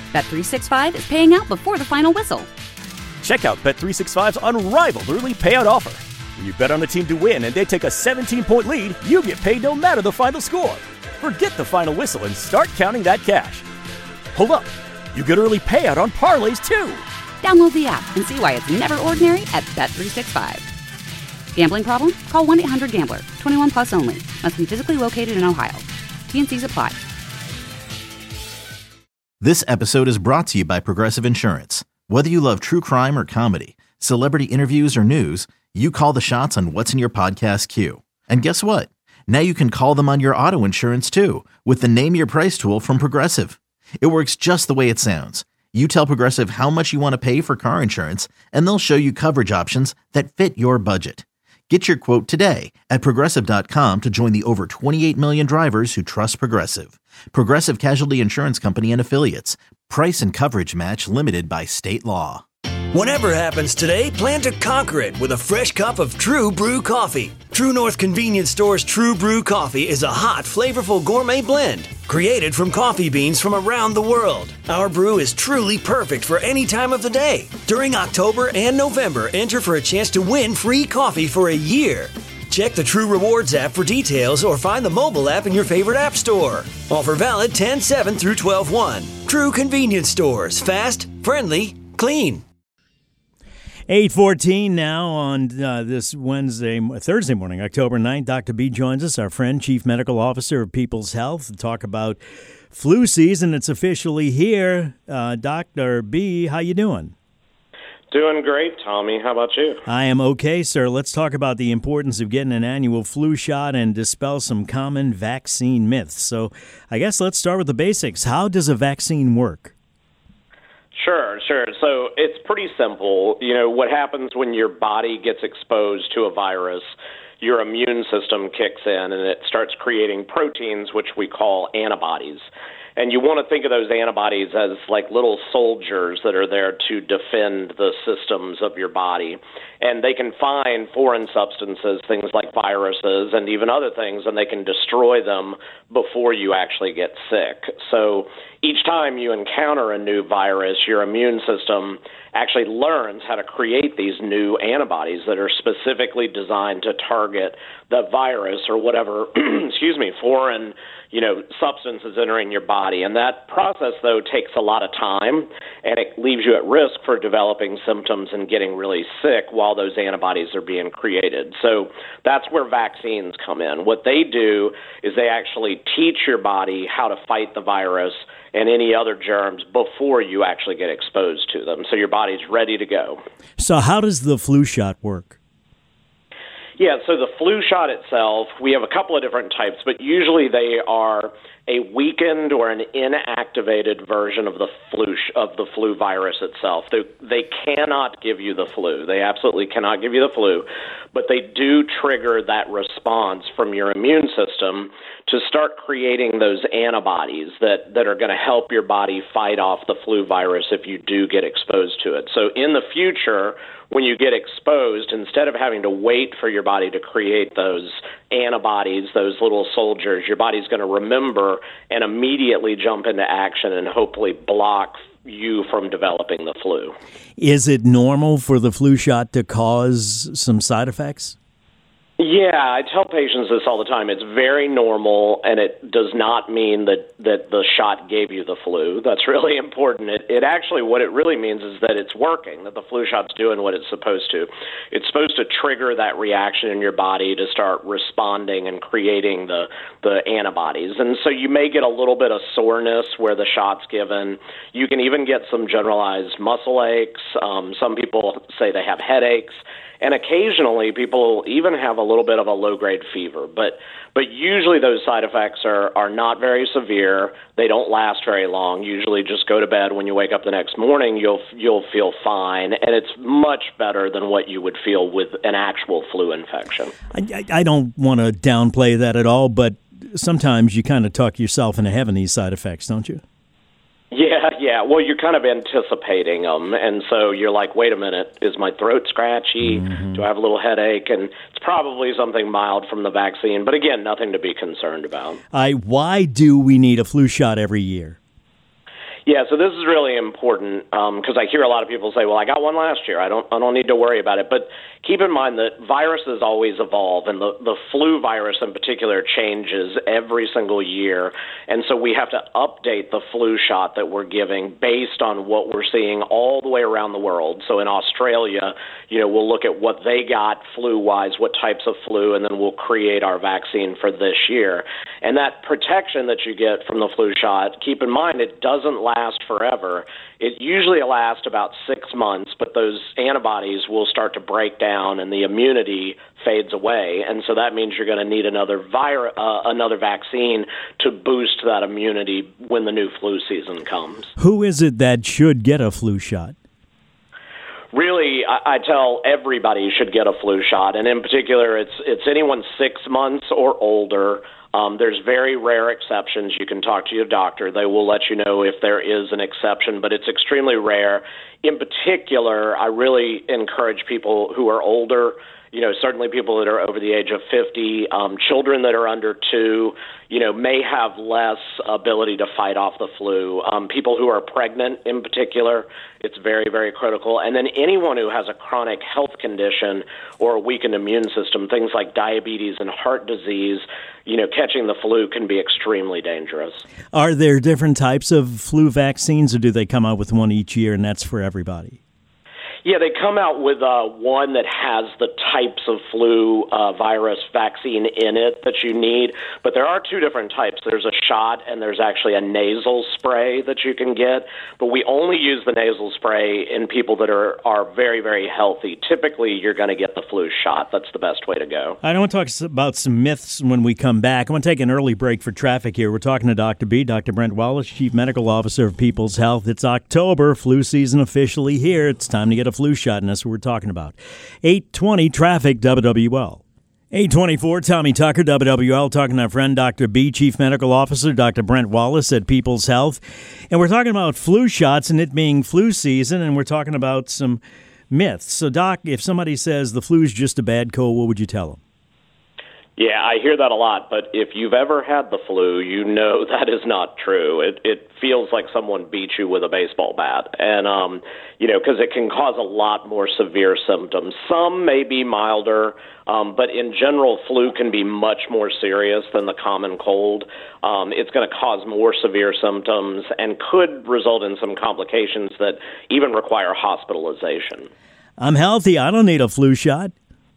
Bet365 is paying out before the final whistle. Check out Bet365's unrivaled early payout offer. When you bet on a team to win and they take a 17-point lead, you get paid no matter the final score. Forget the final whistle and start counting that cash. Hold up. You get early payout on parlays, too. Download the app and see why it's never ordinary at Bet365. Gambling problem? Call 1-800-GAMBLER. 21 plus only. Must be physically located in Ohio. T&Cs apply. This episode is brought to you by Progressive Insurance. Whether you love true crime or comedy, celebrity interviews or news, you call the shots on what's in your podcast queue. And guess what? Now you can call them on your auto insurance too with the Name Your Price tool from Progressive. It works just the way it sounds. You tell Progressive how much you want to pay for car insurance, and they'll show you coverage options that fit your budget. Get your quote today at Progressive.com to join the over 28 million drivers who trust Progressive. Progressive Casualty Insurance Company and Affiliates. Price and coverage match limited by state law. Whatever happens today, plan to conquer it with a fresh cup of True Brew coffee. True North Convenience Store's True Brew coffee is a hot, flavorful gourmet blend created from coffee beans from around the world. Our brew is truly perfect for any time of the day. During October and November, enter for a chance to win free coffee for a year. Check the True Rewards app for details or find the mobile app in your favorite app store. Offer valid 10/7 through 12/1. True Convenience Stores. Fast, friendly, clean. 8:14 now on this Thursday morning, October 9th. Dr. B joins us, our friend, Chief Medical Officer of People's Health, to talk about flu season. It's officially here. Dr. B, how you doing? Doing great, Tommy. How about you? I am okay, sir. Let's talk about the importance of getting an annual flu shot and dispel some common vaccine myths. So I guess let's start with the basics. How does a vaccine work? Sure. So it's pretty simple. You know, what happens when your body gets exposed to a virus, your immune system kicks in and it starts creating proteins, which we call antibodies. And you want to think of those antibodies as like little soldiers that are there to defend the systems of your body. And they can find foreign substances, things like viruses and even other things, and they can destroy them before you actually get sick. So each time you encounter a new virus, your immune system actually learns how to create these new antibodies that are specifically designed to target the virus or whatever, foreign, substance is entering your body. And that process, though, takes a lot of time, and it leaves you at risk for developing symptoms and getting really sick while those antibodies are being created. So that's where vaccines come in. What they do is they actually teach your body how to fight the virus and any other germs before you actually get exposed to them. So your body's ready to go. So how does the flu shot work? Yeah, so the flu shot itself, we have a couple of different types, but usually they are a weakened or an inactivated version of the flu virus itself. They cannot give you the flu. They absolutely cannot give you the flu, but they do trigger that response from your immune system to start creating those antibodies that are going to help your body fight off the flu virus if you do get exposed to it. So in the future, when you get exposed, instead of having to wait for your body to create those antibodies, those little soldiers, your body's going to remember and immediately jump into action and hopefully block you from developing the flu. Is it normal for the flu shot to cause some side effects? Yeah, I tell patients this all the time. It's very normal, and it does not mean that the shot gave you the flu. That's really important. It actually, what it really means is that it's working, that the flu shot's doing what it's supposed to. It's supposed to trigger that reaction in your body to start responding and creating the antibodies. And so you may get a little bit of soreness where the shot's given. You can even get some generalized muscle aches. Some people say they have headaches. And occasionally, people even have a little bit of a low-grade fever. But usually those side effects are not very severe. They don't last very long. Usually just go to bed. When you wake up the next morning, you'll feel fine. And it's much better than what you would feel with an actual flu infection. I don't want to downplay that at all, but sometimes you kind of talk yourself into having these side effects, don't you? Yeah. Well, you're kind of anticipating them, and so you're like, wait a minute, is my throat scratchy? Mm-hmm. Do I have a little headache? And it's probably something mild from the vaccine, but again, nothing to be concerned about. Why do we need a flu shot every year? Yeah, so this is really important because I hear a lot of people say, well, I got one last year. I don't need to worry about it. But keep in mind that viruses always evolve, and the flu virus in particular changes every single year. And so we have to update the flu shot that we're giving based on what we're seeing all the way around the world. So in Australia, we'll look at what they got flu-wise, what types of flu, and then we'll create our vaccine for this year. And that protection that you get from the flu shot, keep in mind, it doesn't last forever. It usually lasts about 6 months, but those antibodies will start to break down and the immunity fades away. And so that means you're going to need another vaccine to boost that immunity when the new flu season comes. Who is it that should get a flu shot? Really, I tell everybody should get a flu shot, and in particular, it's anyone 6 months or older. There's very rare exceptions. You can talk to your doctor. They will let you know if there is an exception, but it's extremely rare. In particular, I really encourage people who are older, certainly people that are over the age of 50, children that are under 2, may have less ability to fight off the flu. People who are pregnant in particular, it's very, very critical. And then anyone who has a chronic health condition or a weakened immune system, things like diabetes and heart disease, catching the flu can be extremely dangerous. Are there different types of flu vaccines, or do they come out with one each year and that's for everybody? Yeah, they come out with one that has the types of flu virus vaccine in it that you need, but there are 2 different types. There's a shot and there's actually a nasal spray that you can get, but we only use the nasal spray in people that are very, very healthy. Typically, you're going to get the flu shot. That's the best way to go. I want to talk about some myths when we come back. I want to take an early break for traffic here. We're talking to Dr. B, Dr. Brent Wallace, Chief Medical Officer of People's Health. It's October, flu season officially here. It's time to get a flu shot, and that's what we're talking about. 8:20 traffic, WWL. 8:24, Tommy Tucker, WWL, talking to our friend Dr. B, Chief Medical Officer, Dr. Brent Wallace at People's Health. And we're talking about flu shots and it being flu season, and we're talking about some myths. So, Doc, if somebody says the flu is just a bad cold, what would you tell them? Yeah, I hear that a lot, but if you've ever had the flu, you know that is not true. It feels like someone beat you with a baseball bat, and because it can cause a lot more severe symptoms. Some may be milder, but in general, flu can be much more serious than the common cold. It's going to cause more severe symptoms and could result in some complications that even require hospitalization. I'm healthy. I don't need a flu shot.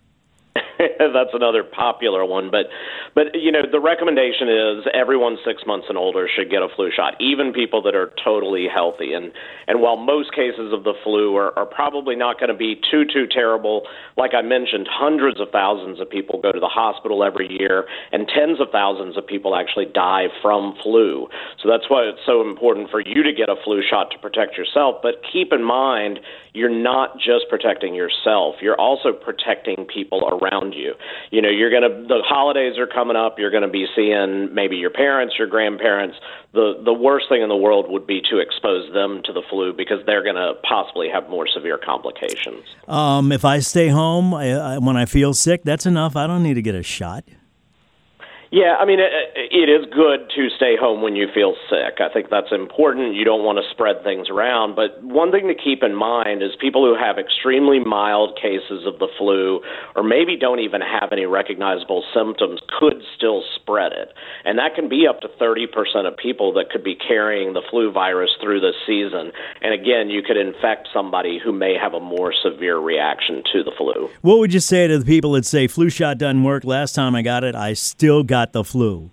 That's another popular one, but the recommendation is everyone 6 months and older should get a flu shot, even people that are totally healthy. And while most cases of the flu are probably not going to be too terrible, like I mentioned, hundreds of thousands of people go to the hospital every year, and tens of thousands of people actually die from flu. So that's why it's so important for you to get a flu shot to protect yourself. But keep in mind, you're not just protecting yourself. You're also protecting people around you. The holidays are coming up. You're going to be seeing maybe your parents, your grandparents. The worst thing in the world would be to expose them to the flu because they're going to possibly have more severe complications. If I stay home when I feel sick, that's enough. I don't need to get a shot. Yeah, I mean, it is good to stay home when you feel sick. I think that's important. You don't want to spread things around. But one thing to keep in mind is people who have extremely mild cases of the flu or maybe don't even have any recognizable symptoms could still spread it. And that can be up to 30% of people that could be carrying the flu virus through this season. And again, you could infect somebody who may have a more severe reaction to the flu. What would you say to the people that say flu shot doesn't work? Last time I got it, I still got the flu?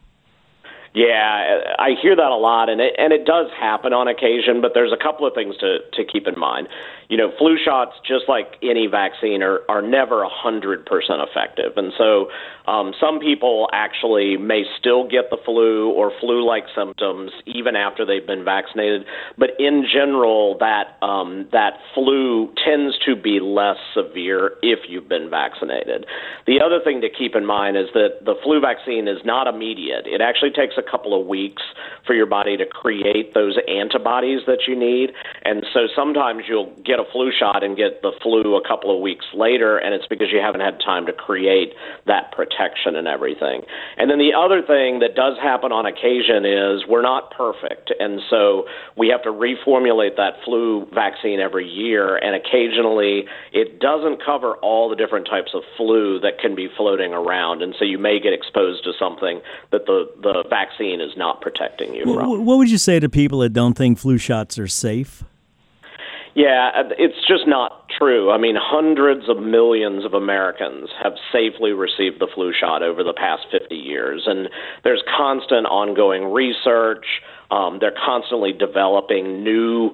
Yeah, I hear that a lot, and it does happen on occasion, but there's a couple of things to keep in mind. Flu shots, just like any vaccine, are never 100% effective. And so some people actually may still get the flu or flu-like symptoms even after they've been vaccinated. But in general, that flu tends to be less severe if you've been vaccinated. The other thing to keep in mind is that the flu vaccine is not immediate. It actually takes a couple of weeks for your body to create those antibodies that you need. And so sometimes you'll get a flu shot and get the flu a couple of weeks later, and it's because you haven't had time to create that protection and everything. And then the other thing that does happen on occasion is we're not perfect, and so we have to reformulate that flu vaccine every year, and occasionally it doesn't cover all the different types of flu that can be floating around, and so you may get exposed to something that the vaccine is not protecting you from. What would you say to people that don't think flu shots are safe? Yeah, it's just not true. I mean, hundreds of millions of Americans have safely received the flu shot over the past 50 years, and there's constant ongoing research. They're constantly developing new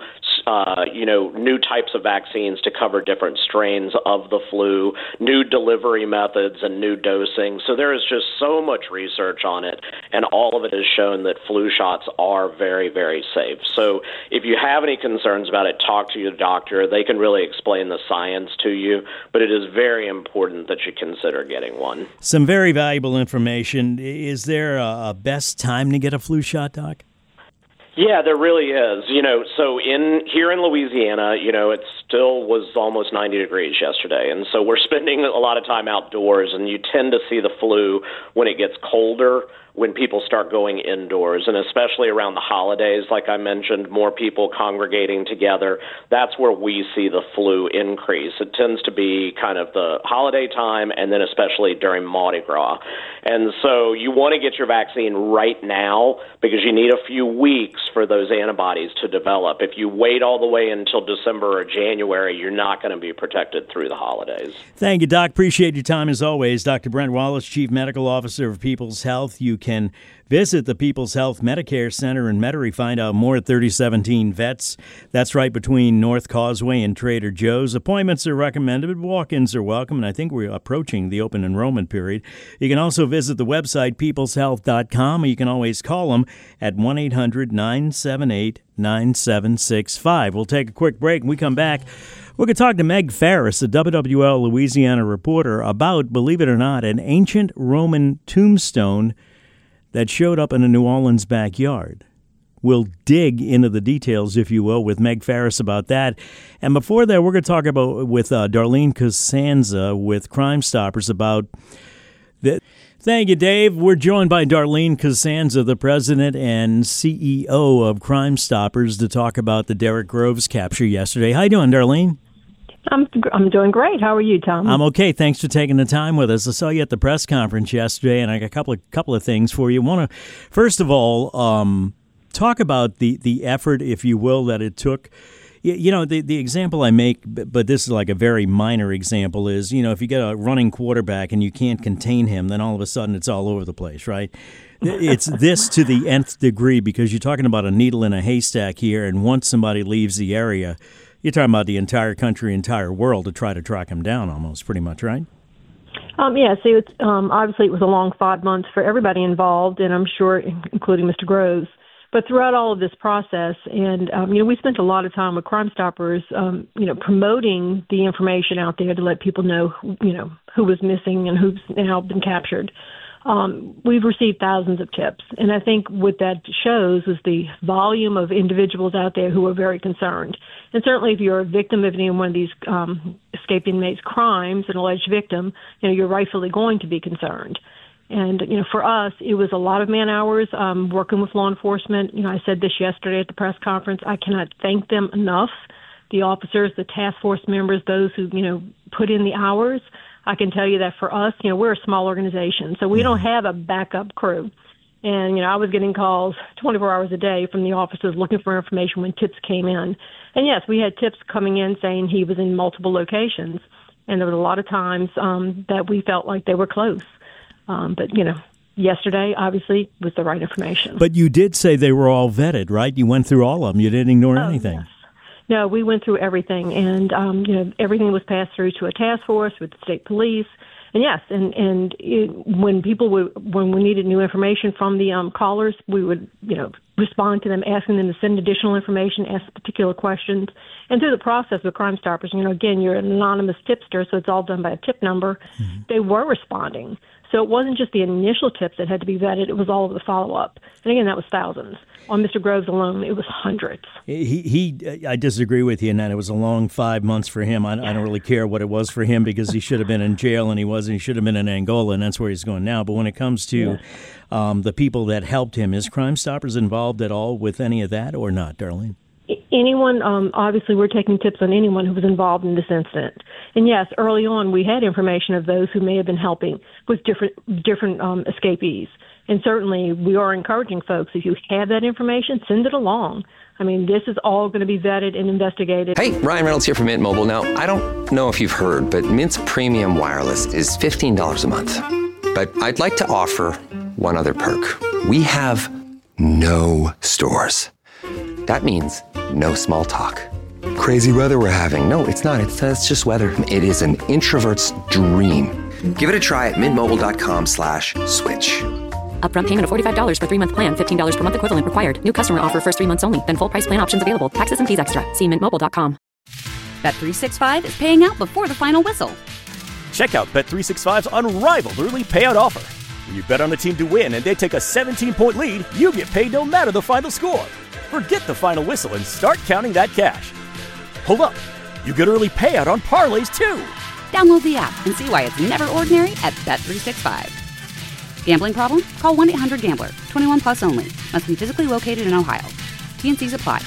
types of vaccines to cover different strains of the flu, new delivery methods and new dosing. So there is just so much research on it, and all of it has shown that flu shots are very, very safe. So if you have any concerns about it, talk to your doctor. They can really explain the science to you, but it is very important that you consider getting one. Some very valuable information. Is there a best time to get a flu shot, Doc? Yeah, there really is. So here in Louisiana, it still was almost 90 degrees yesterday. And so we're spending a lot of time outdoors, and you tend to see the flu when it gets colder, when people start going indoors, and especially around the holidays, like I mentioned, more people congregating together. That's where we see the flu increase. It tends to be kind of the holiday time, and then especially during Mardi Gras. And so you want to get your vaccine right now because you need a few weeks for those antibodies to develop. If you wait all the way until December or January, you're not going to be protected through the holidays. Thank you, Doc. Appreciate your time as always. Dr. Brent Wallace, Chief Medical Officer of People's Health. You can visit the People's Health Medicare Center in Metairie. Find out more at 3017 Vets. That's right between North Causeway and Trader Joe's. Appointments are recommended, but walk-ins are welcome, and I think we're approaching the open enrollment period. You can also visit the website, peopleshealth.com, or you can always call them at 1-800-978-9765. We'll take a quick break. When we come back, we're going to talk to Meg Farris, a WWL Louisiana reporter, about, believe it or not, an ancient Roman tombstone that showed up in a New Orleans backyard. We'll dig into the details, if you will, with Meg Farris about that. And before that, we're going to talk about with Darlene Costanza with Crime Stoppers about the. Thank you, Dave. We're joined by Darlene Costanza, the president and CEO of Crime Stoppers, to talk about the Derrick Groves capture yesterday. How you doing, Darlene? I'm doing great. How are you, Tom? I'm okay. Thanks for taking the time with us. I saw you at the press conference yesterday, and I got a couple of things for you. First of all, talk about the effort, if you will, that it took. The example I make, but this is like a very minor example, is, if you get a running quarterback and you can't contain him, then all of a sudden it's all over the place, right? It's this to the nth degree, because you're talking about a needle in a haystack here, and once somebody leaves the area, you're talking about the entire country, entire world to try to track him down almost, pretty much, right? It's obviously it was a long 5 months for everybody involved, and I'm sure including Mr. Groves. But throughout all of this process, and we spent a lot of time with Crime Stoppers, promoting the information out there to let people know, who was missing and who's now been captured. We've received thousands of tips, and I think what that shows is the volume of individuals out there who are very concerned. And certainly if you're a victim of any one of these escaped inmates' crimes, an alleged victim, you're rightfully going to be concerned. And, for us, it was a lot of man hours working with law enforcement. I said this yesterday at the press conference. I cannot thank them enough, the officers, the task force members, those who, put in the hours. I can tell you that for us, we're a small organization, so we don't have a backup crew. And, I was getting calls 24 hours a day from the officers looking for information when tips came in. And, yes, we had tips coming in saying he was in multiple locations. And there was a lot of times that we felt like they were close. But yesterday, obviously, was the right information. But you did say they were all vetted, right? You went through all of them. You didn't ignore anything. Yes. No, we went through everything, and everything was passed through to a task force with the state police. And yes, when we needed new information from the callers, we would respond to them, asking them to send additional information, ask particular questions. And through the process with Crime Stoppers, again, you're an anonymous tipster, so it's all done by a tip number. Mm-hmm. They were responding. So it wasn't just the initial tips that had to be vetted, it was all of the follow-up. And again, that was thousands. On Mr. Groves alone, it was hundreds. I disagree with you in that it was a long 5 months for him. I don't really care what it was for him because he should have been in jail and he wasn't. He should have been in Angola, and that's where he's going now. But when it comes to the people that helped him, is Crime Stoppers involved at all with any of that or not, Darlene? Anyone, obviously we're taking tips on anyone who was involved in this incident. And yes, early on we had information of those who may have been helping with different escapees. And certainly we are encouraging folks, if you have that information, send it along. I mean, this is all going to be vetted and investigated. Hey, Ryan Reynolds here from Mint Mobile. Now, I don't know if you've heard, but Mint's premium wireless is $15 a month. But I'd like to offer one other perk. We have no stores. That means no small talk. Crazy weather we're having. No, it's not. It's just weather. It is an introvert's dream. Give it a try at mintmobile.com/switch. Upfront payment of $45 for 3-month plan. $15 per month equivalent required. New customer offer first 3 months only. Then full price plan options available. Taxes and fees extra. See mintmobile.com. Bet365 is paying out before the final whistle. Check out Bet365's unrivaled early payout offer. When you bet on a team to win and they take a 17-point lead, you get paid no matter the final score. Forget the final whistle and start counting that cash. Hold up. You get early payout on parlays, too. Download the app and see why it's never ordinary at Bet365. Gambling problem? Call 1-800-GAMBLER. 21 plus only. Must be physically located in Ohio. T&Cs apply.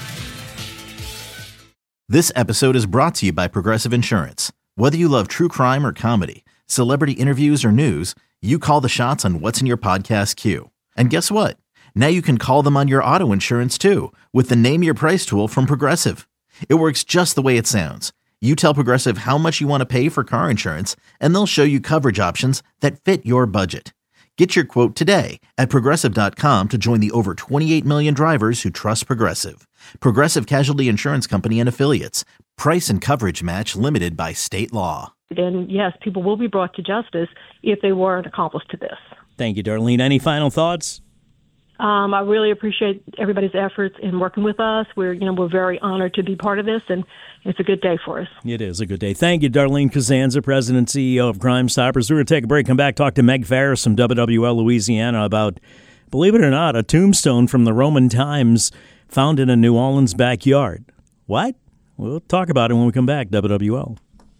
This episode is brought to you by Progressive Insurance. Whether you love true crime or comedy, celebrity interviews or news, you call the shots on what's in your podcast queue. And guess what? Now you can call them on your auto insurance too with the Name Your Price tool from Progressive. It works just the way it sounds. You tell Progressive how much you want to pay for car insurance, and they'll show you coverage options that fit your budget. Get your quote today at Progressive.com to join the over 28 million drivers who trust Progressive. Progressive Casualty Insurance Company and Affiliates. Price and coverage match limited by state law. And yes, people will be brought to justice if they were an accomplice to this. Thank you, Darlene. Any final thoughts? I really appreciate everybody's efforts in working with us. We're very honored to be part of this, and it's a good day for us. It is a good day. Thank you, Darlene Costanza, President and CEO of Crime Stoppers. We're going to take a break, come back, talk to Meg Farris from WWL Louisiana about, believe it or not, a tombstone from the Roman times found in a New Orleans backyard. What? We'll talk about it when we come back, WWL.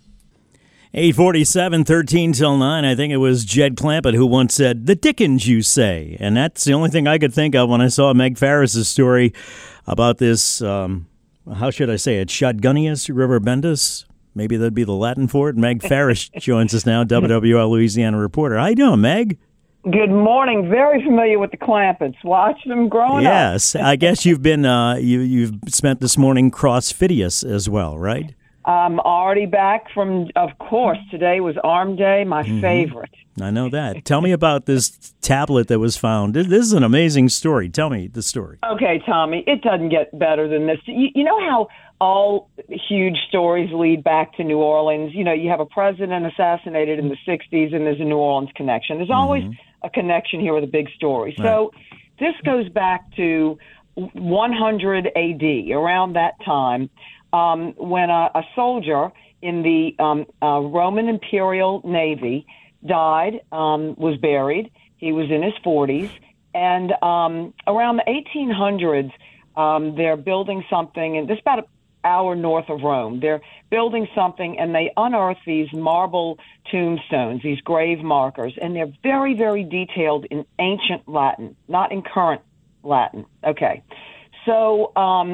8:47, 13 till 9. I think it was Jed Clampett who once said, "The dickens, you say." And that's the only thing I could think of when I saw Meg Farris's story about this, how should I say it, Shotgunnius River Bendis? Maybe that'd be the Latin for it. Meg Farris joins us now, WWL Louisiana reporter. How you doing, Meg? Good morning. Very familiar with the Clampetts. Watched them growing up. Yes. I guess you've been, you've spent this morning cross-fitious as well, right? I'm already back from, of course, today was Arm Day, my favorite. I know that. Tell me about this tablet that was found. This is an amazing story. Tell me the story. Okay, Tommy, it doesn't get better than this. You know how all huge stories lead back to New Orleans? You know, you have a president assassinated in the 60s and there's a New Orleans connection. There's always a connection here with a big story. Right. So this goes back to 100 AD, around that time. When a soldier in the Roman Imperial Navy died, was buried. He was in his 40s. And around the 1800s, they're building something, and this is about an hour north of Rome. They're building something, and they unearth these marble tombstones, these grave markers, and they're very, very detailed in ancient Latin, not in current Latin. Okay. So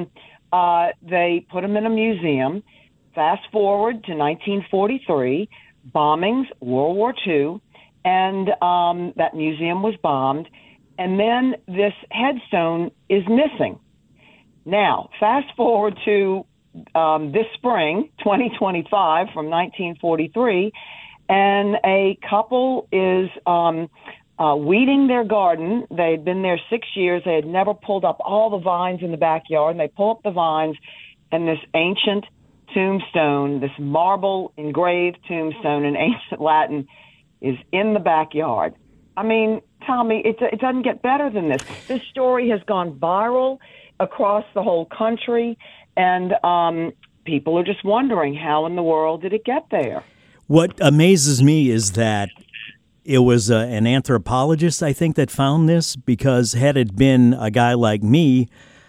they put them in a museum. Fast forward to 1943, bombings, World War II, and that museum was bombed. And then this headstone is missing. Now, fast forward to this spring, 2025, from 1943, and a couple is weeding their garden. They had been there 6 years. They had never pulled up all the vines in the backyard, and they pull up the vines, and this ancient tombstone, this marble engraved tombstone in ancient Latin, is in the backyard. I mean, Tommy, it doesn't get better than this. This story has gone viral across the whole country, and people are just wondering, how in the world did it get there? What amazes me is that it was an anthropologist, I think, that found this, because had it been a guy like me,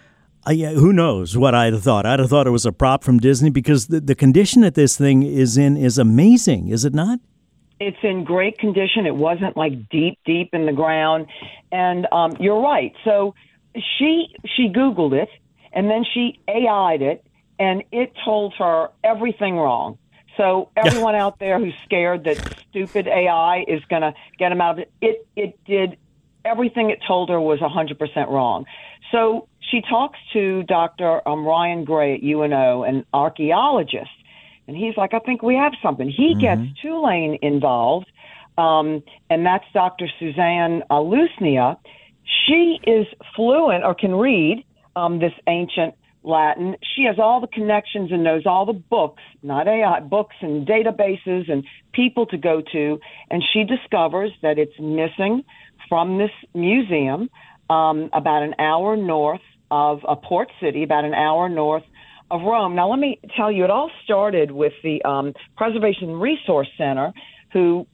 who knows what I'd have thought. I'd have thought it was a prop from Disney, because the condition that this thing is in is amazing, is it not? It's in great condition. It wasn't like deep in the ground. And you're right. So she Googled it, and then she AI'd it, and it told her everything wrong. So everyone out there who's scared that stupid AI is going to get them out of it, it did everything it told her was 100% wrong. So she talks to Dr. Ryan Gray at UNO, an archaeologist, and he's like, I think we have something. He gets Tulane involved, and that's Dr. Suzanne Lusnia. She is fluent or can read this ancient Latin. She has all the connections and knows all the books, not AI, books and databases and people to go to. And she discovers that it's missing from this museum about an hour north of a port city, about an hour north of Rome. Now, let me tell you, it all started with the Preservation Resource Center, who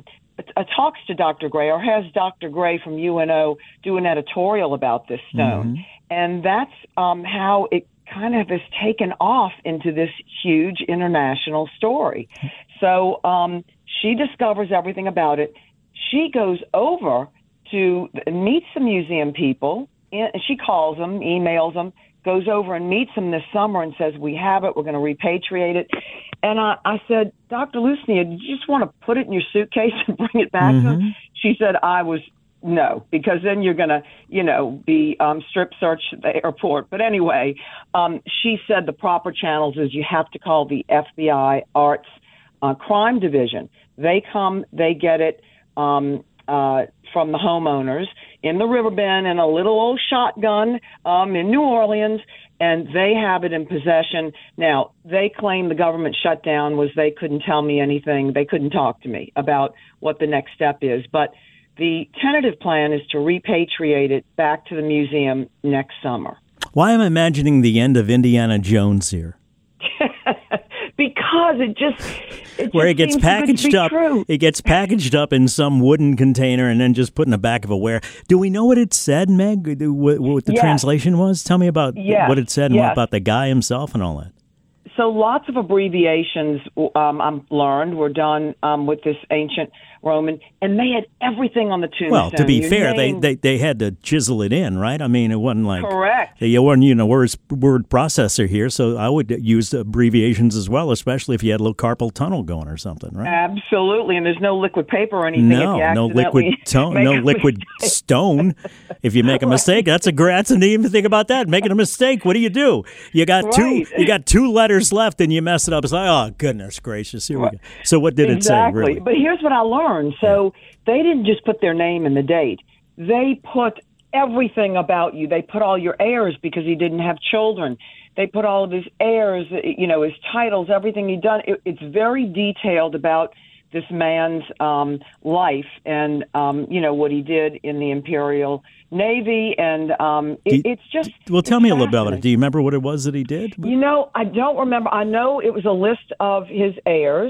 talks to Dr. Gray, or has Dr. Gray from UNO do an editorial about this stone. And that's how it kind of has taken off into this huge international story. So she discovers everything about it. She goes over to meet the museum people. And she calls them, emails them, goes over and meets them this summer and says, we have it, we're going to repatriate it. And I said, Dr. Lusnia, did you just want to put it in your suitcase and bring it back to them? She said, no, because then you're going to, be strip searched at the airport. But anyway, she said the proper channels is you have to call the FBI Arts Crime Division. They come, they get it from the homeowners in the river bend in a little old shotgun in New Orleans, and they have it in possession. Now, they claim the government shutdown was they couldn't tell me anything. They couldn't talk to me about what the next step is. But the tentative plan is to repatriate it back to the museum next summer. Why am I imagining the end of Indiana Jones here? Because it where it gets packaged up. True. It gets packaged up in some wooden container and then just put in the back of a ware. Do we know what it said, Meg? What the translation was? Tell me about what it said and what about the guy himself and all that. So lots of abbreviations I've learned were done with this ancient Roman, and they had everything on the tombstone. Well, to be fair, they had to chisel it in, right? I mean, it wasn't like correct. You weren't word processor here, so I would use abbreviations as well, especially if you had a little carpal tunnel going or something, right? Absolutely, and there's no liquid paper or anything. No liquid stone. If you make a mistake, that's didn't even think about that. Making a mistake, what do? You got two letters left, and you mess it up. It's like, oh goodness gracious, here we go. So what did it say? Really? But here's what I learned. So they didn't just put their name and the date. They put everything about you. They put all your heirs because he didn't have children. They put all of his heirs, his titles, everything he'd done. It's very detailed about this man's life and, what he did in the Imperial Navy. And it's just... Well, tell me a little about it. Do you remember what it was that he did? I don't remember. I know it was a list of his heirs.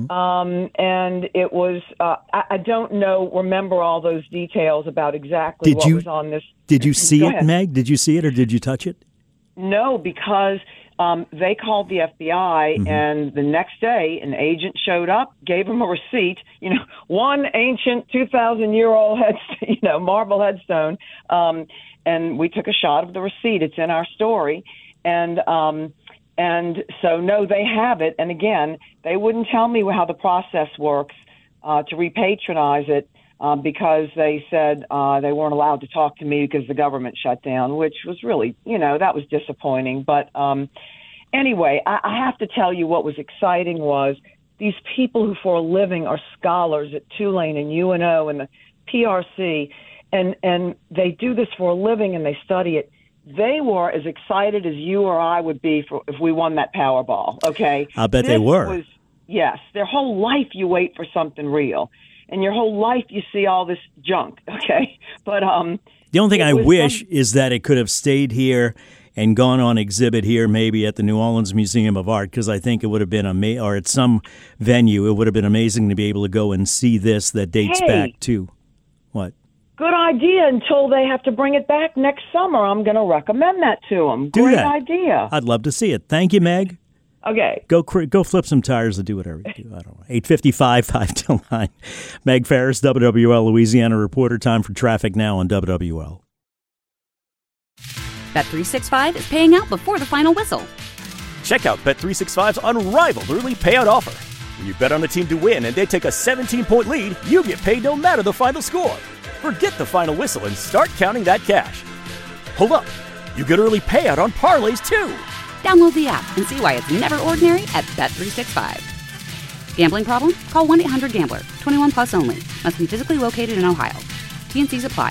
And it was... I don't remember all those details about exactly what was on this. Did you see it, Meg? Did you see it or did you touch it? No, because... they called the FBI, and the next day an agent showed up, gave him a receipt, one ancient 2,000-year-old marble headstone, and we took a shot of the receipt. It's in our story, and so no, they have it. And again, they wouldn't tell me how the process works to repatronize it. Because they said they weren't allowed to talk to me because the government shut down, which was really, that was disappointing. But anyway, I have to tell you what was exciting was these people who for a living are scholars at Tulane and UNO and the PRC, and they do this for a living and they study it. They were as excited as you or I would be if we won that Powerball, okay? I bet they were. Yes. Their whole life you wait for something real. And your whole life you see all this junk, okay? But the only thing I wish is that it could have stayed here and gone on exhibit here, maybe at the New Orleans Museum of Art, because I think it would have been or at some venue, it would have been amazing to be able to go and see this that dates back to what? Good idea. Until they have to bring it back next summer, I'm going to recommend that to them. Great idea. I'd love to see it. Thank you, Meg. Okay. Go flip some tires and do whatever you do. I don't know. 8:55, 5 till 9. Meg Ferris, WWL Louisiana reporter. Time for traffic now on WWL. Bet365 is paying out before the final whistle. Check out Bet365's unrivaled early payout offer. When you bet on a team to win and they take a 17-point lead, you get paid no matter the final score. Forget the final whistle and start counting that cash. Hold up. You get early payout on parlays, too. Download the app and see why it's never ordinary at Bet365. Gambling problem? Call 1-800-GAMBLER. 21 plus only. Must be physically located in Ohio. T&Cs apply.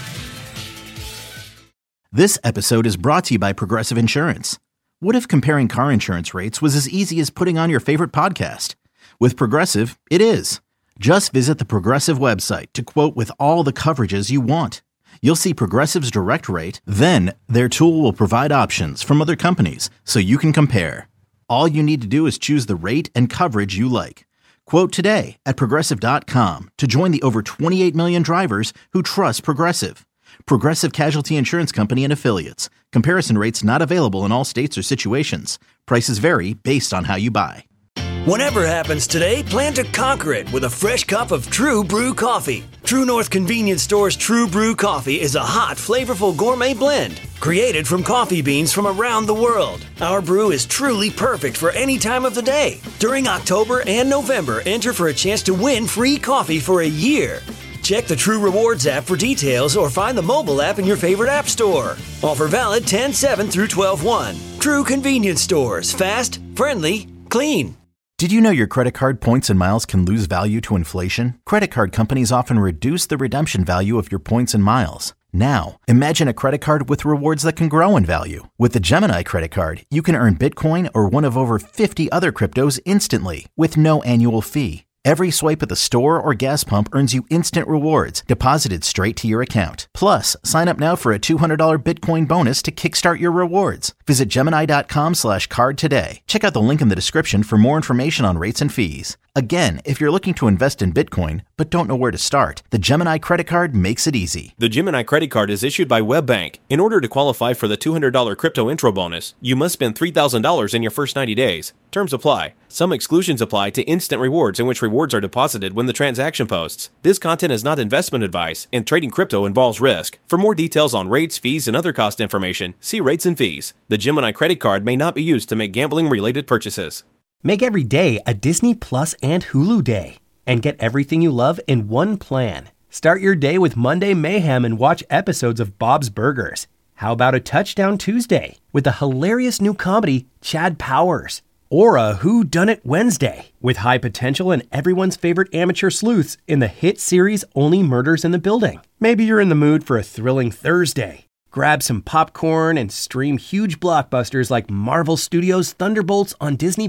This episode is brought to you by Progressive Insurance. What if comparing car insurance rates was as easy as putting on your favorite podcast? With Progressive, it is. Just visit the Progressive website to quote with all the coverages you want. You'll see Progressive's direct rate, then their tool will provide options from other companies so you can compare. All you need to do is choose the rate and coverage you like. Quote today at Progressive.com to join the over 28 million drivers who trust Progressive. Progressive Casualty Insurance Company and Affiliates. Comparison rates not available in all states or situations. Prices vary based on how you buy. Whatever happens today, plan to conquer it with a fresh cup of True Brew coffee. True North Convenience Store's True Brew coffee is a hot, flavorful gourmet blend created from coffee beans from around the world. Our brew is truly perfect for any time of the day. During October and November, enter for a chance to win free coffee for a year. Check the True Rewards app for details or find the mobile app in your favorite app store. Offer valid 10/7 through 12/1. True Convenience Stores. Fast, friendly, clean. Did you know your credit card points and miles can lose value to inflation? Credit card companies often reduce the redemption value of your points and miles. Now, imagine a credit card with rewards that can grow in value. With the Gemini credit card, you can earn Bitcoin or one of over 50 other cryptos instantly with no annual fee. Every swipe at the store or gas pump earns you instant rewards deposited straight to your account. Plus, sign up now for a $200 Bitcoin bonus to kickstart your rewards. Visit Gemini.com/card today. Check out the link in the description for more information on rates and fees. Again, if you're looking to invest in Bitcoin but don't know where to start, the Gemini credit card makes it easy. The Gemini credit card is issued by WebBank. In order to qualify for the $200 crypto intro bonus, you must spend $3,000 in your first 90 days. Terms apply. Some exclusions apply to instant rewards, in which rewards are deposited when the transaction posts. This content is not investment advice, and trading crypto involves risk. For more details on rates, fees, and other cost information, see rates and fees. The Gemini credit card may not be used to make gambling-related purchases. Make every day a Disney Plus and Hulu day, and get everything you love in one plan. Start your day with Monday Mayhem and watch episodes of Bob's Burgers. How about a Touchdown Tuesday with the hilarious new comedy Chad Powers? Or a Who Done It Wednesday with high potential and everyone's favorite amateur sleuths in the hit series Only Murders in the Building. Maybe you're in the mood for a thrilling Thursday. Grab some popcorn and stream huge blockbusters like Marvel Studios' Thunderbolts on Disney+.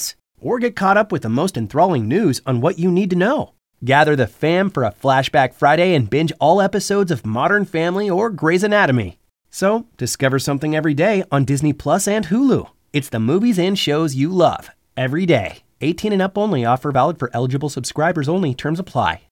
Or get caught up with the most enthralling news on What You Need to Know. Gather the fam for a Flashback Friday and binge all episodes of Modern Family or Grey's Anatomy. So, discover something every day on Disney Plus and Hulu. It's the movies and shows you love every day. 18 and up only. Offer valid for eligible subscribers only. Terms apply.